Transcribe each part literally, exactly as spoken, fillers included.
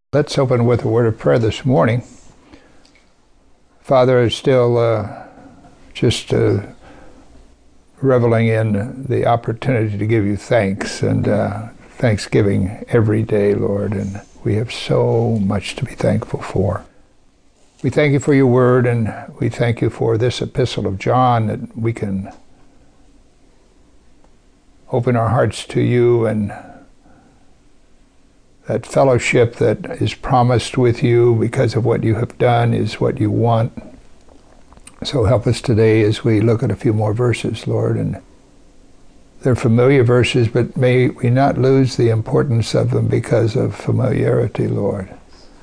Let's open with a word of prayer this morning. Father, is still uh, just uh, reveling in the opportunity to give you thanks and uh, thanksgiving every day, Lord, and we have so much to be thankful for. We thank you for your word, and we thank you for this epistle of John, that we can open our hearts to you, and that fellowship that is promised with you because of what you have done is what you want. So help us today as we look at a few more verses, Lord. And they're familiar verses, but may we not lose the importance of them because of familiarity, Lord.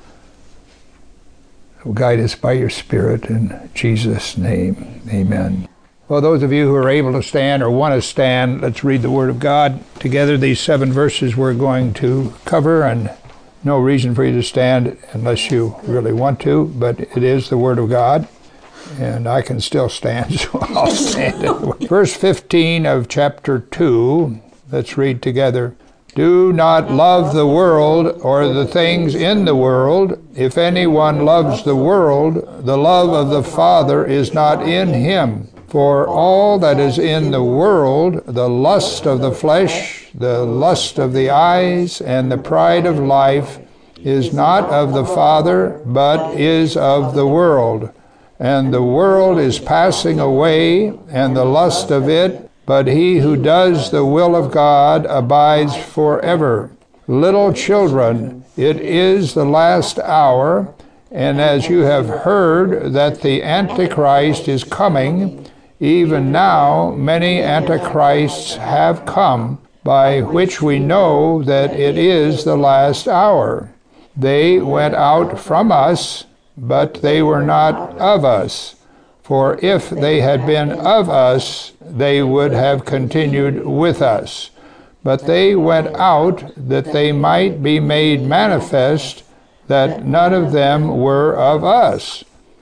So guide us by your Spirit in Jesus' name. Amen. Well, those of you who are able to stand or want to stand, let's read the Word of God together. These seven verses we're going to cover, and no reason for you to stand unless you really want to, but it is the Word of God, and I can still stand, so I'll stand anyway. Verse fifteen of chapter two, let's read together. Do not love the world or the things in the world. If anyone loves the world, the love of the Father is not in him. For all that is in the world, the lust of the flesh, the lust of the eyes, and the pride of life, is not of the Father, but is of the world. And the world is passing away, and the lust of it, but he who does the will of God abides forever. Little children, it is the last hour, and as you have heard that the Antichrist is coming, even now many antichrists have come, by which we know that it is the last hour. They went out from us, but they were not of us. For if they had been of us, they would have continued with us. But they went out that they might be made manifest that none of them were of us.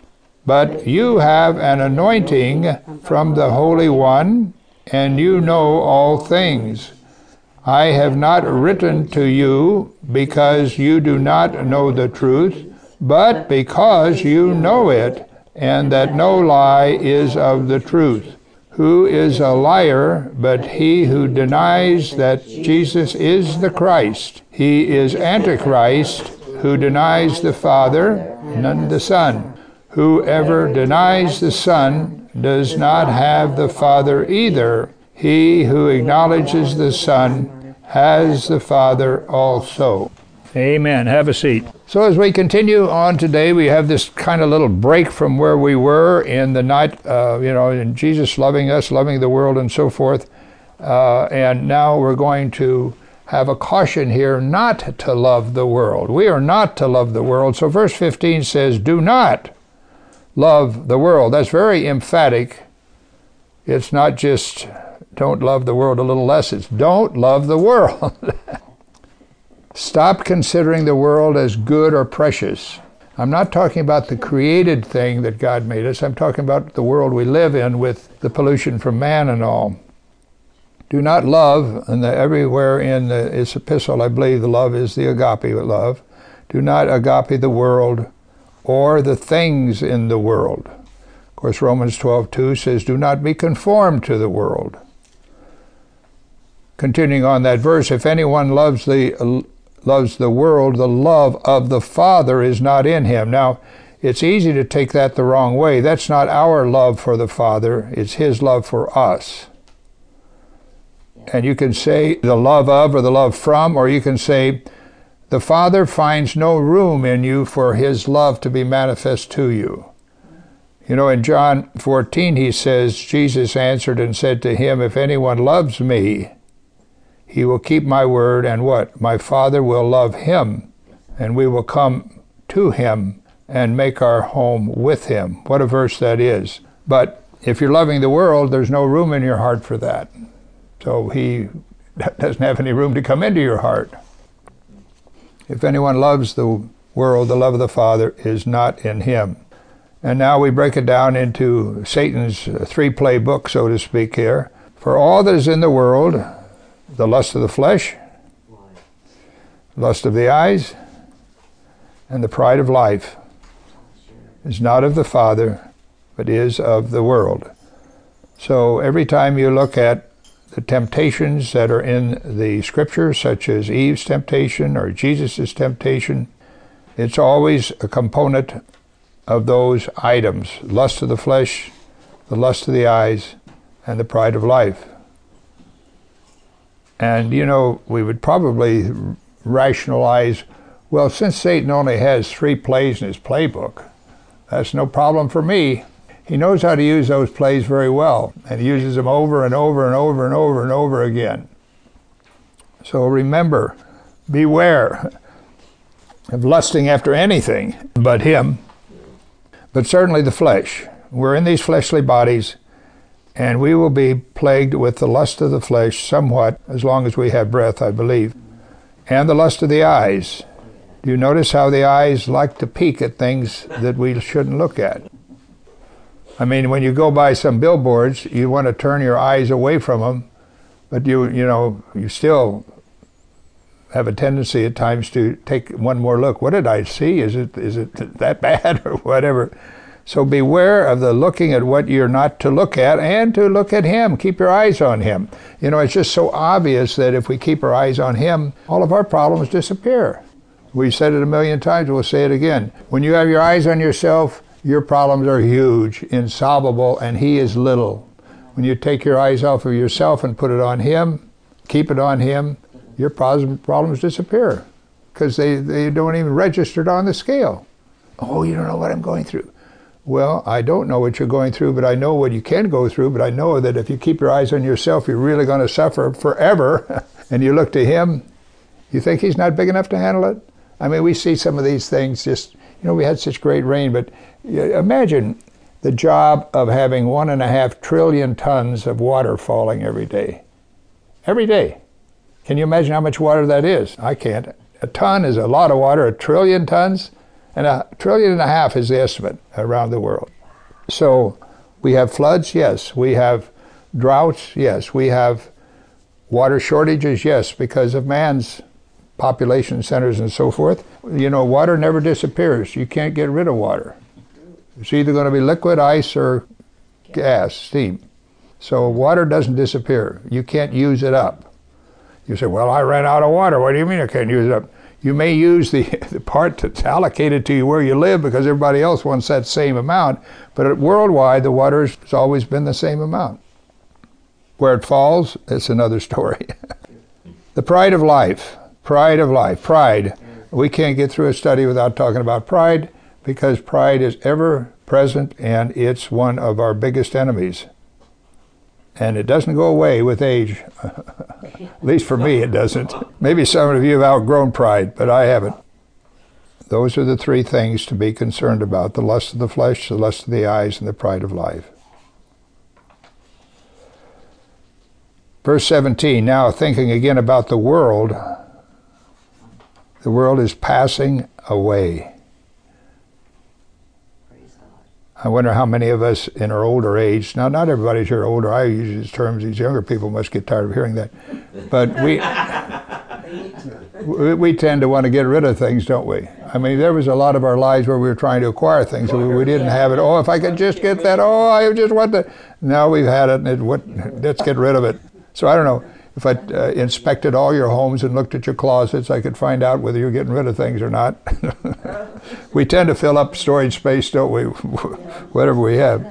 But you have an anointing from the Holy One, and you know all things. I have not written to you because you do not know the truth, but because you know it, and that no lie is of the truth. Who is a liar but he who denies that Jesus is the Christ? He is Antichrist, who denies the Father, none the Son. Whoever denies the Son does not have the Father either. He who acknowledges the Son has the Father also. Amen. Have a seat. So as we continue on today, we have this kind of little break from where we were in the night, uh, you know, in Jesus loving us, loving the world, and so forth. Uh, and now we're going to have a caution here not to love the world. We are not to love the world. So verse fifteen says, do not love the world. That's very emphatic. It's not just don't love the world a little less. It's don't love the world. Stop considering the world as good or precious. I'm not talking about the created thing that God made us. I'm talking about the world we live in with the pollution from man and all. Do not love, and the, everywhere in the, this epistle, I believe the love is the agape love. Do not agape the world or the things in the world. Of course, Romans twelve two says, do not be conformed to the world. Continuing on that verse, if anyone loves the uh, loves the world, the love of the Father is not in him. Now, it's easy to take that the wrong way. That's not our love for the Father. It's his love for us. And you can say the love of or the love from, or you can say the Father finds no room in you for his love to be manifest to you. You know, in John fourteen, he says, Jesus answered and said to him, if anyone loves me, he will keep my word, and what? My Father will love him, and we will come to him and make our home with him. What a verse that is. But if you're loving the world, there's no room in your heart for that. So he doesn't have any room to come into your heart. If anyone loves the world, the love of the Father is not in him. And now we break it down into Satan's three-play book, so to speak here. For all that is in the world, the lust of the flesh, lust of the eyes, And the pride of life is not of the Father, but is of the world. So every time you look at the temptations that are in the Scriptures, such as Eve's temptation or Jesus' temptation, it's always a component of those items: lust of the flesh, the lust of the eyes, and the pride of life. And, you know, we would probably rationalize, well, since Satan only has three plays in his playbook, that's no problem for me. He knows how to use those plays very well, and he uses them over and over and over and over and over again. So remember, beware of lusting after anything but him, but certainly the flesh. We're in these fleshly bodies, and we will be plagued with the lust of the flesh somewhat, as long as we have breath, I believe, and the lust of the eyes. Do you notice how the eyes like to peek at things that we shouldn't look at? I mean, when you go by some billboards, you want to turn your eyes away from them, but you, you know, you still have a tendency at times to take one more look. What did I see? Is it, is it that bad or whatever? So beware of the looking at what you're not to look at, and to look at him. Keep your eyes on him. You know, it's just so obvious that if we keep our eyes on him, all of our problems disappear. We've said it a million times, we'll say it again. When you have your eyes on yourself, your problems are huge, insolvable, and he is little. When you take your eyes off of yourself and put it on him, keep it on him, your problems disappear, because they, they don't even register on the scale. Oh, you don't know what I'm going through. Well, I don't know what you're going through, but I know what you can go through, but I know that if you keep your eyes on yourself, you're really going to suffer forever. And you look to him, you think he's not big enough to handle it? I mean, we see some of these things just, you know, we had such great rain, but imagine the job of having one and a half trillion tons of water falling every day. Every day. Can you imagine how much water that is? I can't. A ton is a lot of water. A trillion tons, and a trillion and a half is the estimate around the world. So we have floods, yes. We have droughts, yes. We have water shortages, yes, because of man's population centers and so forth. You know, water never disappears. You can't get rid of water. It's either going to be liquid, ice, or gas, steam. So water doesn't disappear. You can't use it up. You say, well, I ran out of water. What do you mean I can't use it up? You may use the, the part that's allocated to you where you live, because everybody else wants that same amount, but worldwide the water has always been the same amount. Where it falls, it's another story. The pride of life. Pride of life. Pride. We can't get through a study without talking about pride, because pride is ever present, and it's one of our biggest enemies. And it doesn't go away with age. At least for me, it doesn't. Maybe some of you have outgrown pride, but I haven't. Those are the three things to be concerned about: the lust of the flesh, the lust of the eyes, and the pride of life. Verse seventeen, now thinking again about the world, the world is passing away. I wonder how many of us in our older age, now not everybody's here older, I use these terms, these younger people must get tired of hearing that, but we, we, we tend to want to get rid of things, don't we? I mean, there was a lot of our lives where we were trying to acquire things, and we, we didn't have it. Oh, if I could just get that, oh, I just want to. Now we've had it, and it, what, let's get rid of it. So I don't know. If I uh, inspected all your homes and looked at your closets, I could find out whether you're getting rid of things or not. We tend to fill up storage space, don't we? Whatever we have.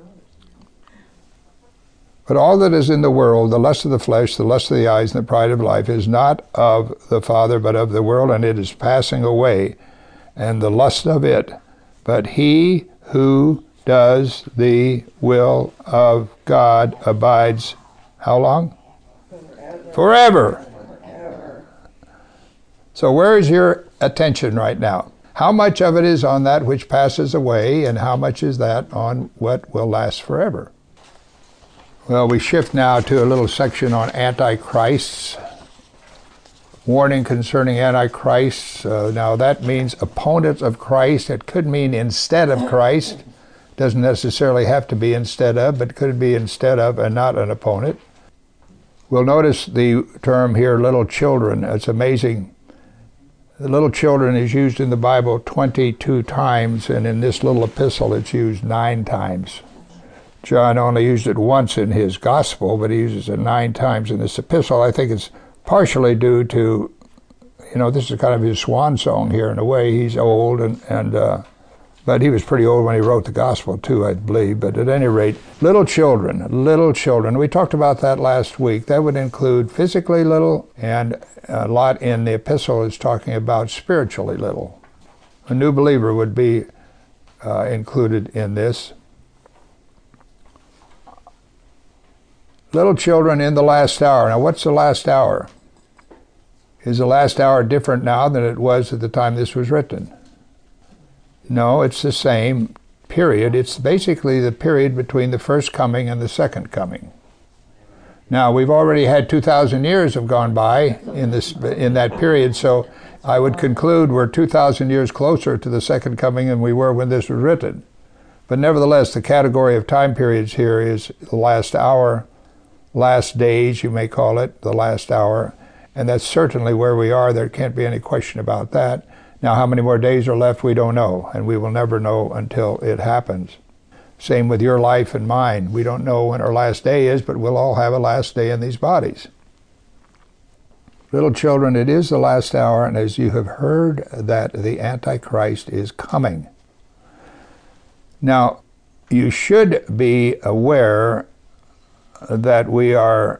But all that is in the world, the lust of the flesh, the lust of the eyes, and the pride of life, is not of the Father, but of the world, and it is passing away, and the lust of it. But he who does the will of God abides, how long? Forever. Forever. So where is your attention right now? How much of it is on that which passes away, and how much is that on what will last forever? Well, we shift now to a little section on antichrists. Warning concerning antichrists. Uh, now that means opponents of Christ. It could mean instead of Christ. Doesn't necessarily have to be instead of, but could be instead of and not an opponent. We'll notice the term here, little children. It's amazing The little children is used in the Bible twenty-two times, and in this little epistle it's used nine times. John only used it once in his gospel, but he uses it nine times in this epistle. I think it's partially due to, you know, this is kind of his swan song here in a way. He's old, and, and uh, but he was pretty old when he wrote the gospel too, I believe. But at any rate, little children, little children. We talked about that last week. That would include physically little, and a lot in the epistle is talking about spiritually little. A new believer would be uh, included in this. Little children in the last hour. Now, what's the last hour? Is the last hour different now than it was at the time this was written? No, it's the same period. It's basically the period between the first coming and the second coming. Now, we've already had two thousand years have gone by in this in that period, so I would conclude we're two thousand years closer to the second coming than we were when this was written. But nevertheless, the category of time periods here is the last hour, last days, you may call it, the last hour, and that's certainly where we are. There can't be any question about that. Now, how many more days are left, we don't know, and we will never know until it happens. Same with your life and mine. We don't know when our last day is, but we'll all have a last day in these bodies. Little children, it is the last hour, and as you have heard that the Antichrist is coming. Now, you should be aware that we are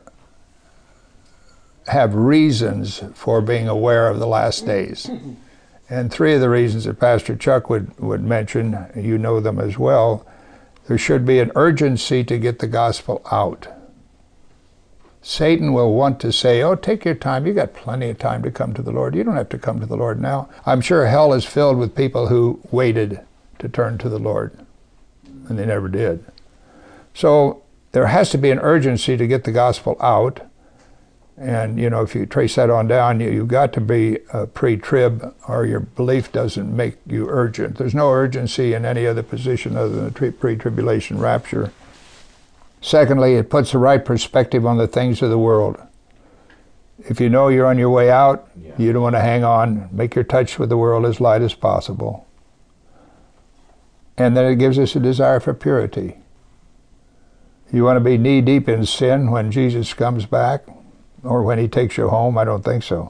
have reasons for being aware of the last days. And three of the reasons that Pastor Chuck would, would mention, you know them as well. There should be an urgency to get the gospel out. Satan will want to say, oh, take your time. You got plenty of time to come to the Lord. You don't have to come to the Lord now. I'm sure hell is filled with people who waited to turn to the Lord, and they never did. So there has to be an urgency to get the gospel out. And, you know, if you trace that on down, you, you've got to be a pre-trib, or your belief doesn't make you urgent. There's no urgency in any other position other than the pre-tribulation rapture. Secondly, it puts the right perspective on the things of the world. If you know you're on your way out, yeah. You don't want to hang on. Make your touch with the world as light as possible. And then it gives us a desire for purity. You want to be knee-deep in sin when Jesus comes back? Or when he takes you home? I don't think so.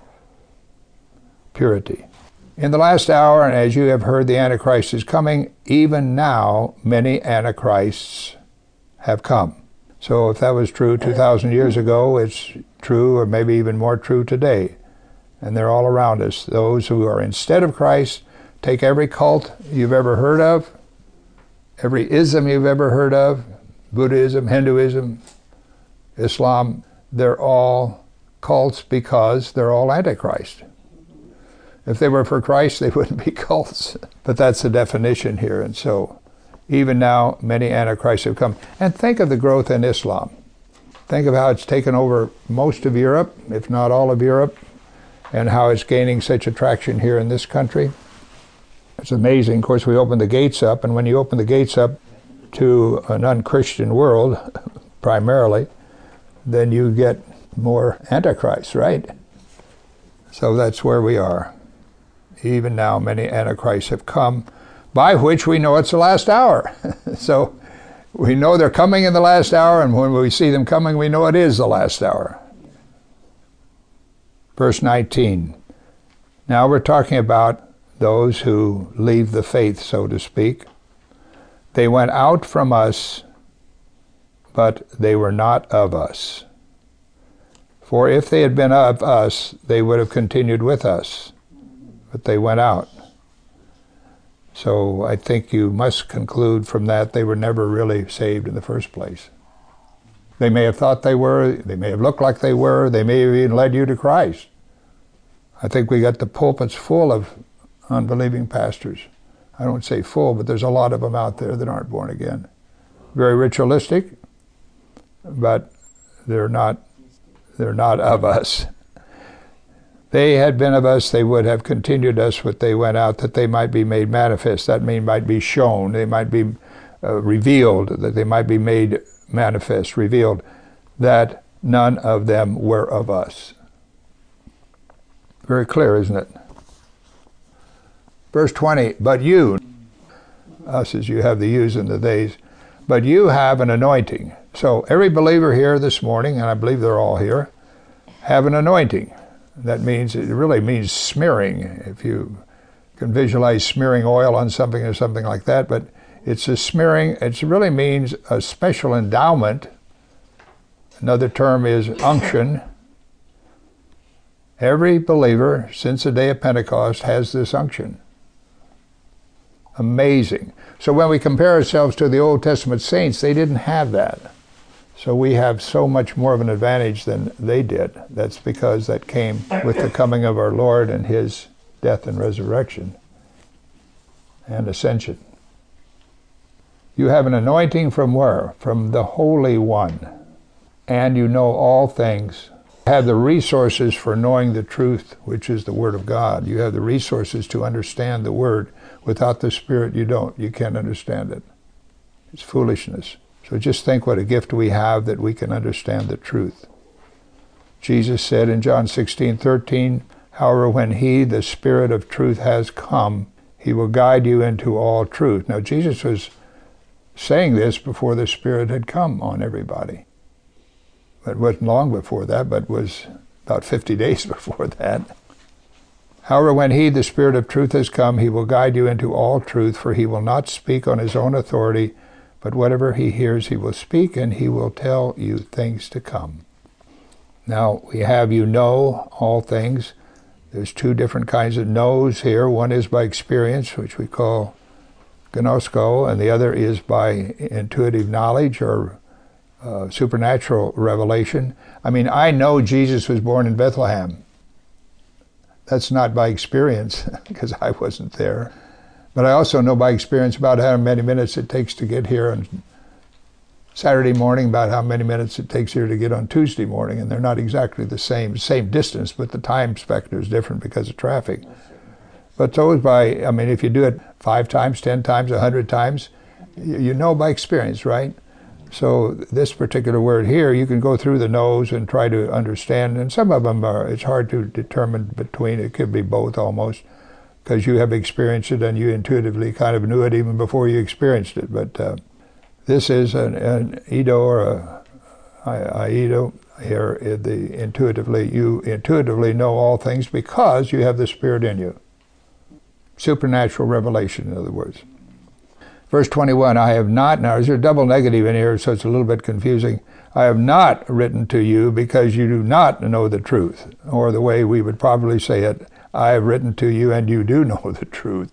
Purity. In the last hour, and as you have heard, the Antichrist is coming. Even now, many Antichrists have come. So if that was true two thousand years ago, it's true, or maybe even more true today. And they're all around us. Those who are instead of Christ, take every cult you've ever heard of, every ism you've ever heard of, Buddhism, Hinduism, Islam, they're all cults because they're all Antichrist. If they were for Christ, they wouldn't be cults. But that's the definition here. And so, even now, many Antichrists have come. And think of the growth in Islam. Think of how it's taken over most of Europe, if not all of Europe, and how it's gaining such attraction here in this country. It's amazing. Of course, we open the gates up, and when you open the gates up to an unchristian world, primarily, then you get more Antichrist, right? So that's where we are. Even now, many Antichrists have come, by which we know it's the last hour. So we know they're coming in the last hour, and when we see them coming, we know it is the last hour. Verse nineteen. Now we're talking about those who leave the faith, so to speak. They went out from us, but they were not of us. For if they had been of us, they would have continued with us. But they went out. So I think you must conclude from that they were never really saved in the first place. They may have thought they were, they may have looked like they were, they may have even led you to Christ. I think we got the pulpits full of unbelieving pastors. I don't say full, but there's a lot of them out there that aren't born again. Very ritualistic, but they're not they're not of us. They had been of us, they would have continued us, but they went out that they might be made manifest. That means might be shown, they might be uh, revealed, that they might be made manifest, revealed, that none of them were of us. Very clear, isn't it? Verse twenty, but you, us as you have the yous and the theys, but you have an anointing. So every believer here this morning, and I believe they're all here, have an anointing. That means, it really means smearing, if you can visualize smearing oil on something or something like that, but it's a smearing, it really means a special endowment. Another term is unction. Every believer since the day of Pentecost has this unction. Amazing. So when we compare ourselves to the Old Testament saints, they didn't have that. So we have so much more of an advantage than they did. That's because that came with the coming of our Lord and his death and resurrection and ascension. You have an anointing from where? From the Holy One. And you know all things. Have the resources for knowing the truth, which is the Word of God. You have the resources to understand the Word. Without the Spirit, you don't. You can't understand it. It's foolishness. So just think what a gift we have that we can understand the truth. Jesus said in John sixteen thirteen, however, when he, the Spirit of truth, has come, he will guide you into all truth. Now, Jesus was saying this before the Spirit had come on everybody. It wasn't long before that, but was about fifty days before that. However, when he, the Spirit of truth, has come, he will guide you into all truth, for he will not speak on his own authority, but whatever he hears he will speak, and he will tell you things to come. Now, we have you know all things. There's two different kinds of knows here. One is by experience, which we call gnosko, and the other is by intuitive knowledge or uh, supernatural revelation. I mean, I know Jesus was born in Bethlehem. That's not by experience, because I wasn't there. But I also know by experience about how many minutes it takes to get here on Saturday morning, about how many minutes it takes here to get on Tuesday morning, and they're not exactly the same, same distance, but the time specter is different because of traffic. But those by, I mean, if you do it five times, ten times, a hundred times, you know by experience, right? So this particular word here, you can go through the nose and try to understand, and some of them are, it's hard to determine between, it could be both almost, because you have experienced it and you intuitively kind of knew it even before you experienced it. But uh, this is an, an Ido or a Aido here, the intuitively, you intuitively know all things because you have the Spirit in you. Supernatural revelation, in other words. Verse twenty-one, I have not, now there's a double negative in here, so it's a little bit confusing. I have not written to you because you do not know the truth, or the way we would probably say it, I have written to you and you do know the truth.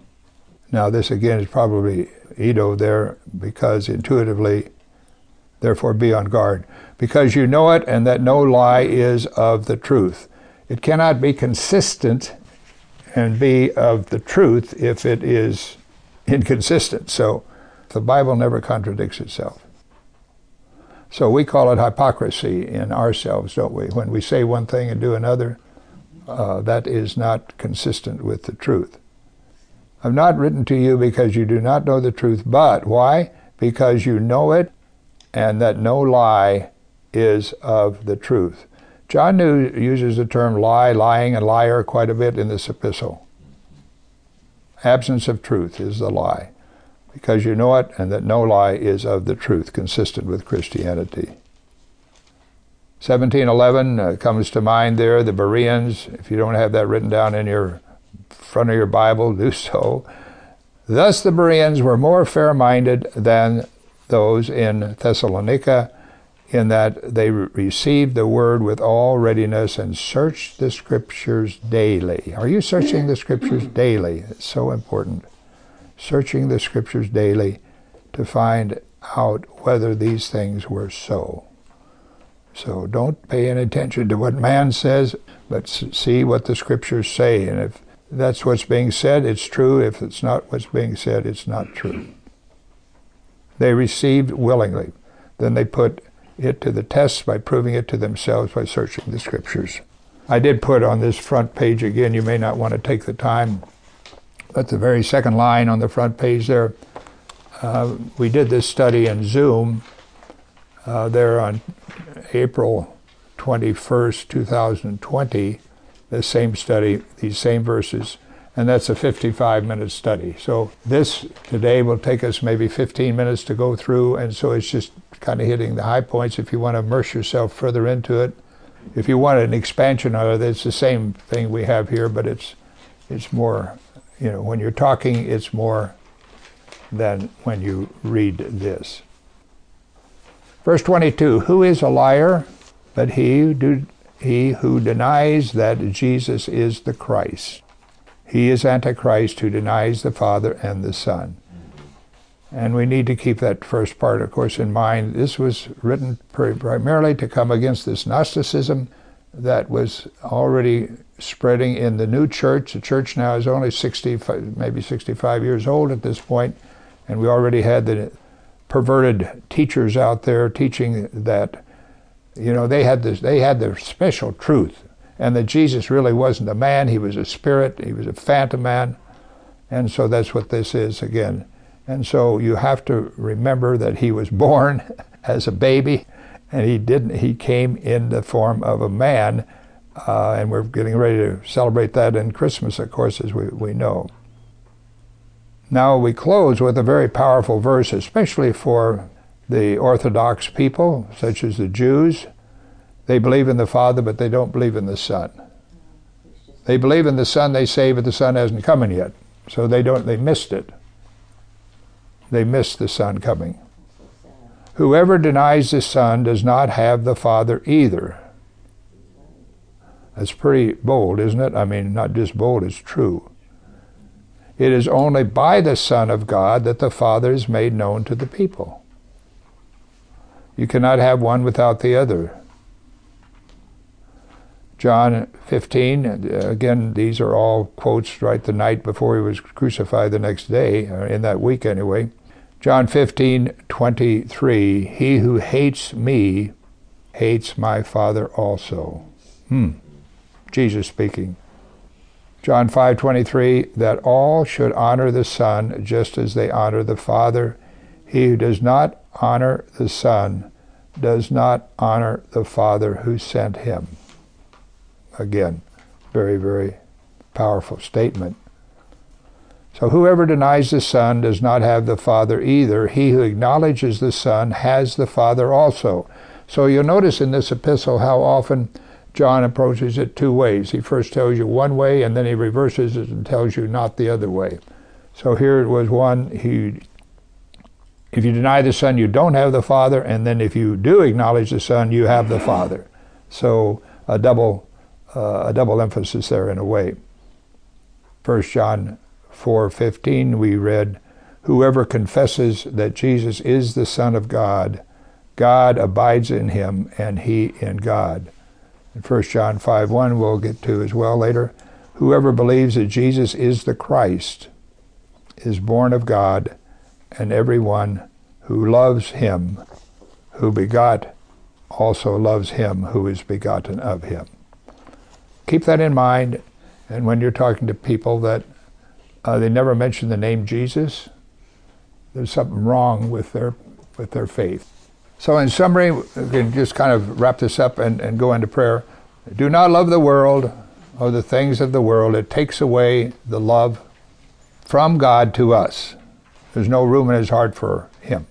Now this again is probably Ido there, because intuitively, therefore be on guard. Because you know it and that no lie is of the truth. It cannot be consistent and be of the truth if it is inconsistent. So the Bible never contradicts itself. So we call it hypocrisy in ourselves, don't we? When we say one thing and do another, uh, that is not consistent with the truth. I've not written to you because you do not know the truth, but why? Because you know it and that no lie is of the truth. John New uses the term lie, lying, and liar quite a bit in this epistle. Absence of truth is the lie, because you know it and that no lie is of the truth, consistent with Christianity. seventeen eleven uh, comes to mind there, the Bereans. If you don't have that written down in your front of your Bible, do so. Thus the Bereans were more fair-minded than those in Thessalonica, in that they re- received the word with all readiness and searched the Scriptures daily. Are you searching the Scriptures daily? It's so important. Searching the Scriptures daily to find out whether these things were so. So don't pay any attention to what man says, but see what the Scriptures say. And if that's what's being said, it's true. If it's not what's being said, it's not true. They received willingly. Then they put it to the test by proving it to themselves by searching the Scriptures. I did put on this front page, again, you may not want to take the time, but the very second line on the front page there, uh, we did this study in Zoom uh, there on April twenty-first, two thousand twenty, the same study, these same verses, and that's a fifty-five minute study. So this today will take us maybe fifteen minutes to go through, and so it's just kind of hitting the high points. If you want to immerse yourself further into it, if you want an expansion of it, it's the same thing we have here, but it's it's more, you know, when you're talking, it's more than when you read this. Verse twenty-two, who is a liar but he who, do, he who denies that Jesus is the Christ? He is Antichrist who denies the Father and the Son. And we need to keep that first part, of course, in mind. This was written primarily to come against this Gnosticism that was already spreading in the new church. The church now is only sixty, maybe sixty-five years old at this point, and we already had the perverted teachers out there teaching that, you know, they had this, they had their special truth, and that Jesus really wasn't a man, he was a spirit, he was a phantom man, and so that's what this is again. And so you have to remember that he was born as a baby, and he didn't, he came in the form of a man, uh, and we're getting ready to celebrate that in Christmas, of course, as we, we know. Now we close with a very powerful verse, especially for the Orthodox people, such as the Jews. They believe in the Father, but they don't believe in the Son. They believe in the Son, they say, but the Son hasn't come in yet. So they don't, they missed it. They missed the Son coming. Whoever denies the Son does not have the Father either. That's pretty bold, isn't it? I mean, not just bold, it's true. It is only by the Son of God that the Father is made known to the people. You cannot have one without the other. John fifteen, again, these are all quotes right the night before he was crucified the next day, or in that week anyway. John fifteen, twenty-three, he who hates me hates my Father also. Hmm. Jesus speaking. John five, twenty-three, that all should honor the Son just as they honor the Father. He who does not honor the Son does not honor the Father who sent him. Again, very, very powerful statement. So whoever denies the Son does not have the Father either. He who acknowledges the Son has the Father also. So you'll notice in this epistle how often John approaches it two ways. He first tells you one way, and then he reverses it and tells you not the other way. So here it was one, he, if you deny the Son, you don't have the Father, and then if you do acknowledge the Son, you have the Father. So a double, uh, a double emphasis there in a way. First John four fifteen, we read, whoever confesses that Jesus is the Son of God, God abides in him, and he in God. In First John five one, we'll get to as well later, whoever believes that Jesus is the Christ is born of God, and everyone who loves him who begot also loves him who is begotten of him. Keep that in mind, and when you're talking to people that uh, they never mention the name Jesus, there's something wrong with their, with their faith. So in summary, we can just kind of wrap this up and, and go into prayer. Do not love the world or the things of the world. It takes away the love from God to us. There's no room in his heart for him.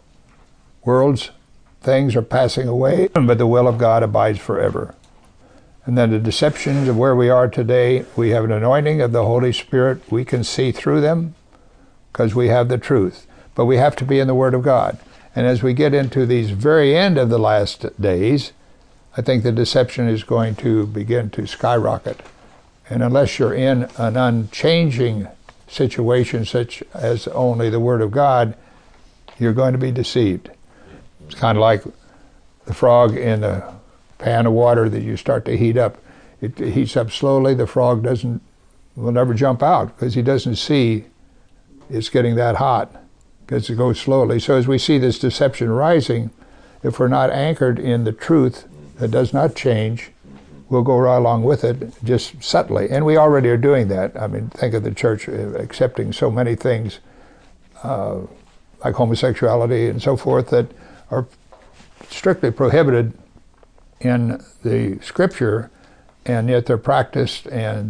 World's things are passing away, but the will of God abides forever. And then the deceptions of where we are today, we have an anointing of the Holy Spirit. We can see through them because we have the truth. But we have to be in the Word of God. And as we get into these very end of the last days, I think the deception is going to begin to skyrocket. And unless you're in an unchanging situation such as only the Word of God, you're going to be deceived. It's kind of like the frog in a pan of water that you start to heat up. It heats up slowly. The frog doesn't, will never jump out because he doesn't see it's getting that hot, because it goes slowly. So as we see this deception rising, if we're not anchored in the truth that does not change, we'll go right along with it, just subtly. And we already are doing that. I mean, think of the church accepting so many things, uh, like homosexuality and so forth, that are strictly prohibited in the Scripture, and yet they're practiced, and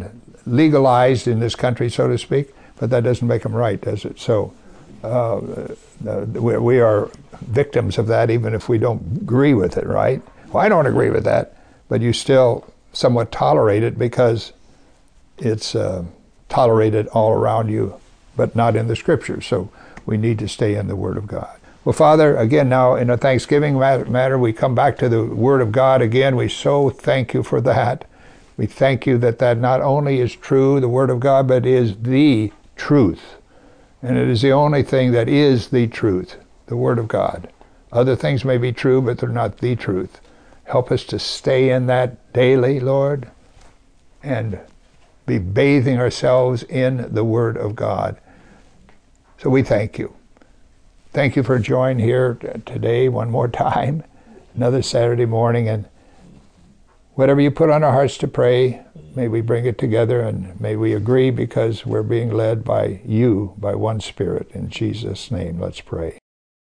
legalized in this country, so to speak, but that doesn't make them right, does it? So uh, uh, we, we are victims of that, even if we don't agree with it, right? Well, I don't agree with that, but you still somewhat tolerate it because it's uh, tolerated all around you, but not in the Scriptures. So we need to stay in the Word of God. Well, Father, again, now in a Thanksgiving matter, we come back to the Word of God again. We so thank you for that. We thank you that that not only is true, the Word of God, but is the truth. And it is the only thing that is the truth, the Word of God. Other things may be true, but they're not the truth. Help us to stay in that daily, Lord, and be bathing ourselves in the Word of God. So we thank you. Thank you for joining here today one more time, another Saturday morning, and whatever you put on our hearts to pray, may we bring it together and may we agree because we're being led by you, by one Spirit. In Jesus' name, let's pray.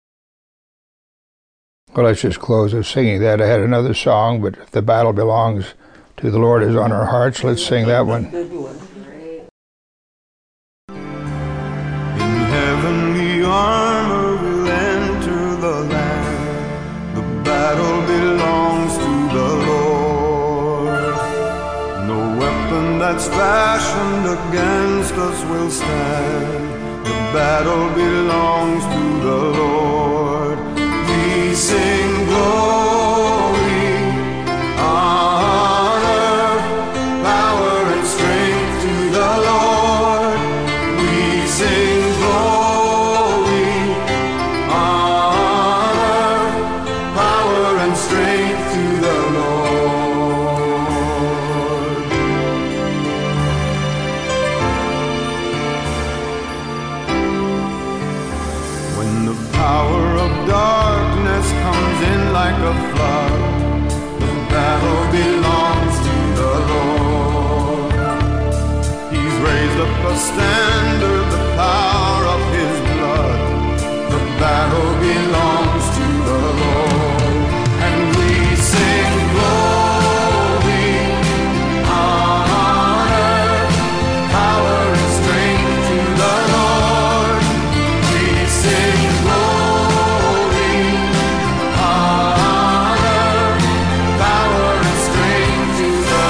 Well, let's just close with singing that. I had another song, but if the battle belongs to the Lord is on our hearts, let's sing that one. In heavenly armor we'll enter the land. The battle belongs to the Lord. No weapon that's fashioned against us will stand. The battle belongs to the Lord. We sing glory, honor, power and strength to the Lord. We sing glory, honor, power and strength to the Lord. When the power of darkness comes in like a flood, the battle belongs to the Lord. He's raised up a standard, the power of his blood. The battle belongs to the Lord. And we sing glory, honor, power and strength to the Lord. We sing glory, honor, power and strength to the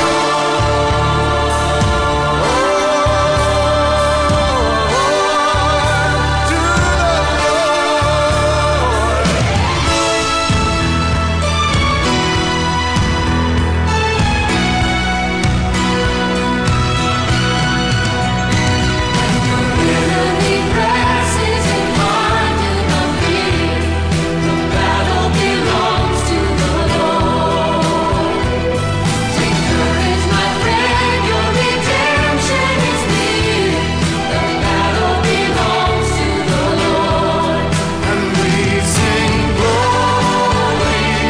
Enemy presses in hard to defeat. The battle belongs to the Lord. Take courage, my friend, your redemption is near. The battle belongs to the Lord. And we sing glory,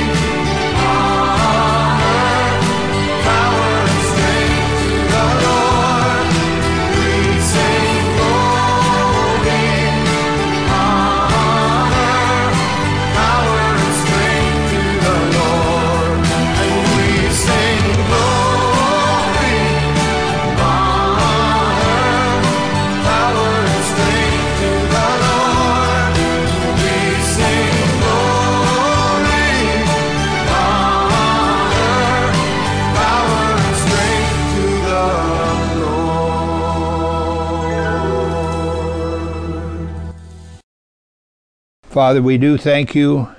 honor, power and strength to the Lord. We sing glory, honor, power and strength to the Lord. And we sing glory, honor, power and strength to the Lord. We sing glory, honor, power and strength to the Lord. Father, we do thank you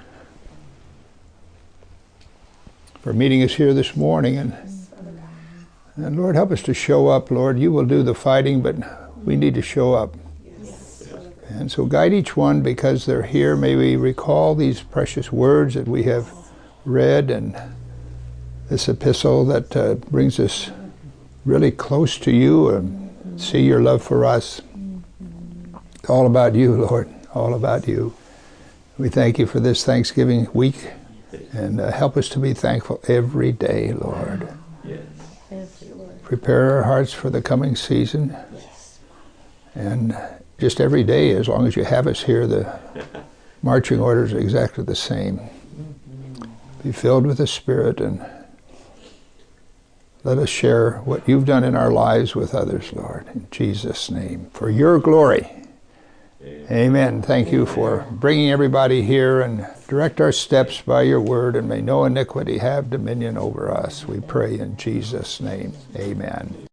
for meeting us here this morning. And, and Lord, help us to show up, Lord. You will do the fighting, but we need to show up. And so guide each one because they're here. May we recall these precious words that we have read and this epistle that uh, brings us really close to you and see your love for us. All about you, Lord, all about you. We thank you for this Thanksgiving week and uh, help us to be thankful every day, Lord. Prepare our hearts for the coming season. And just every day, as long as you have us here, the marching orders are exactly the same. Be filled with the Spirit and Let us share what you've done in our lives with others, Lord, in Jesus' name, for your glory. Amen. Thank you for bringing everybody here, and direct our steps by your word, and may no iniquity have dominion over us. We pray in Jesus' name. Amen.